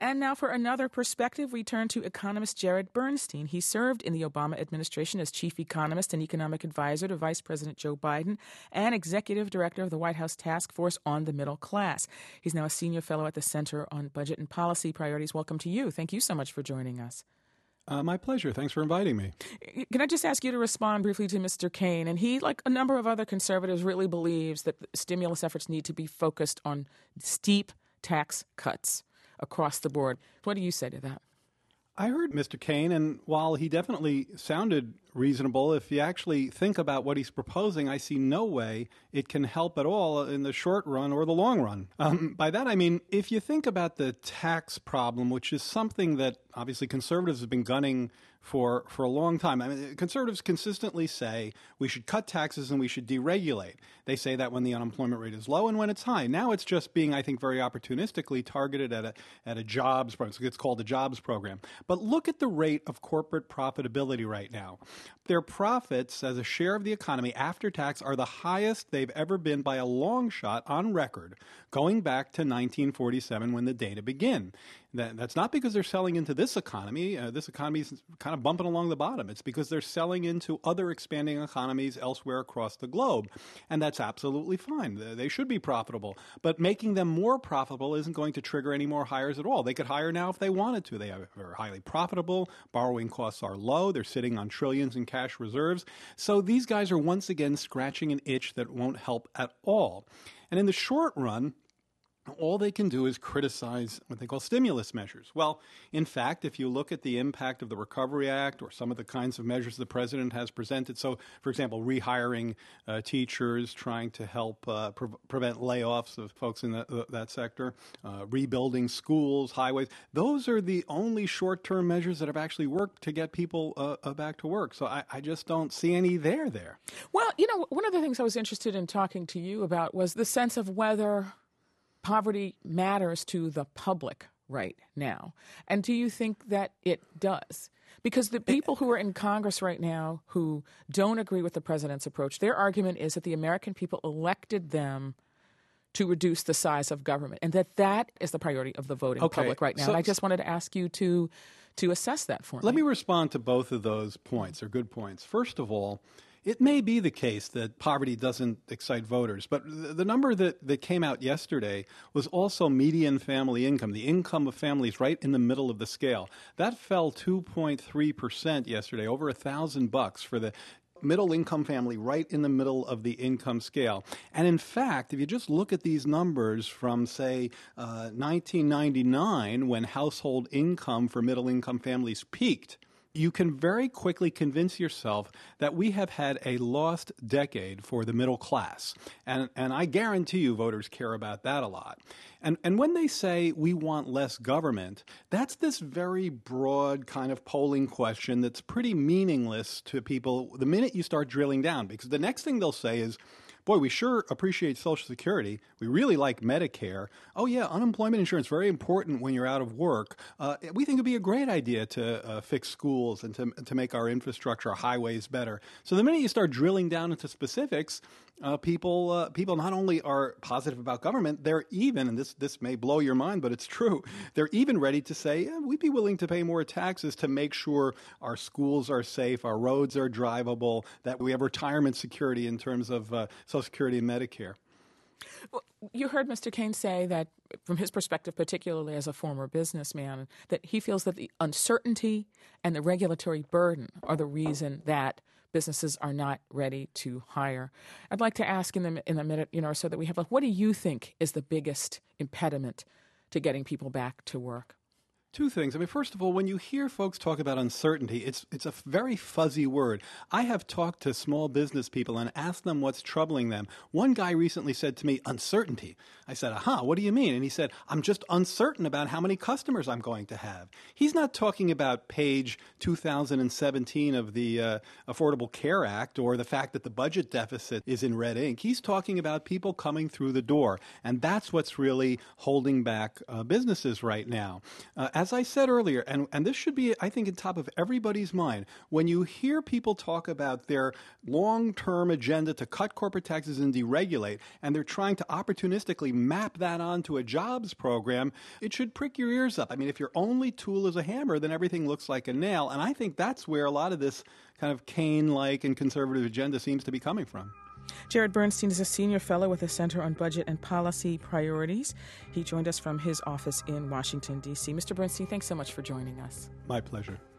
And now for another perspective, we turn to economist Jared Bernstein. He served in the Obama administration as chief economist and economic advisor to Vice President Joe Biden and executive director of the White House Task Force on the Middle Class. He's now a senior fellow at the Center on Budget and Policy Priorities. Welcome to you. Thank you so much for joining us. My pleasure. Thanks for inviting me. Can I just ask you to respond briefly to Mr. Kaine? And he, like a number of other conservatives, really believes that stimulus efforts need to be focused on steep tax cuts across the board. What do you say to that? I heard Mr. Kaine, and while he definitely sounded reasonable, if you actually think about what he's proposing, I see no way it can help at all in the short run or the long run. By that, I mean, if you think about the tax problem, which is something that obviously conservatives have been gunning for a long time. I mean, conservatives consistently say we should cut taxes and we should deregulate. They say that when the unemployment rate is low and when it's high. Now it's just being, I think, very opportunistically targeted at a jobs program. It's called the jobs program. But look at the rate of corporate profitability right now. Their profits as a share of the economy after tax are the highest they've ever been by a long shot on record, going back to 1947 when the data begin. That's not because they're selling into this economy. This economy is kind of bumping along the bottom. It's because they're selling into other expanding economies elsewhere across the globe. And that's absolutely fine. They should be profitable. But making them more profitable isn't going to trigger any more hires at all. They could hire now if they wanted to. They are highly profitable. Borrowing costs are low. They're sitting on trillions in cash reserves. So these guys are once again scratching an itch that won't help at all. And in the short run, all they can do is criticize what they call stimulus measures. Well, in fact, if you look at the impact of the Recovery Act or some of the kinds of measures the president has presented, so, for example, rehiring teachers, trying to help prevent layoffs of folks in that sector, rebuilding schools, highways, those are the only short-term measures that have actually worked to get people back to work. So I just don't see any there. Well, one of the things I was interested in talking to you about was the sense of whether poverty matters to the public right now. And do you think that it does? Because the people who are in Congress right now who don't agree with the president's approach, their argument is that the American people elected them to reduce the size of government and that is the priority of the voting public right now. And I just wanted to ask you to assess that for me. Let me respond to both of those points. They're good points. First of all, it may be the case that poverty doesn't excite voters, but the number that came out yesterday was also median family income, the income of families right in the middle of the scale. That fell 2.3% yesterday, over $1,000 for the middle income family right in the middle of the income scale. And in fact, if you just look at these numbers from, say, 1999, when household income for middle income families peaked, you can very quickly convince yourself that we have had a lost decade for the middle class. And I guarantee you voters care about that a lot. And when they say we want less government, that's this very broad kind of polling question that's pretty meaningless to people the minute you start drilling down, because the next thing they'll say is, boy, we sure appreciate Social Security. We really like Medicare. Oh, yeah, unemployment insurance, very important when you're out of work. We think it would be a great idea to fix schools and to make our infrastructure, our highways better. So the minute you start drilling down into specifics, people not only are positive about government, they're even, and this may blow your mind, but it's true, they're even ready to say, yeah, we'd be willing to pay more taxes to make sure our schools are safe, our roads are drivable, that we have retirement security in terms of Social Security and Medicare. Well, you heard Mr. Kaine say that, from his perspective, particularly as a former businessman, that he feels that the uncertainty and the regulatory burden are the reason that businesses are not ready to hire. I'd like to ask in the minute or so that we have, what do you think is the biggest impediment to getting people back to work? Two things. I mean, first of all, when you hear folks talk about uncertainty, it's a very fuzzy word. I have talked to small business people and asked them what's troubling them. One guy recently said to me, uncertainty. I said, what do you mean? And he said, I'm just uncertain about how many customers I'm going to have. He's not talking about page 2017 of the Affordable Care Act or the fact that the budget deficit is in red ink. He's talking about people coming through the door. And that's what's really holding back businesses right now. as I said earlier, and this should be, I think, on top of everybody's mind, when you hear people talk about their long-term agenda to cut corporate taxes and deregulate, and they're trying to opportunistically map that onto a jobs program, it should prick your ears up. I mean, if your only tool is a hammer, then everything looks like a nail. And I think that's where a lot of this kind of Keyn-like and conservative agenda seems to be coming from. Jared Bernstein is a senior fellow with the Center on Budget and Policy Priorities. He joined us from his office in Washington, D.C. Mr. Bernstein, thanks so much for joining us. My pleasure.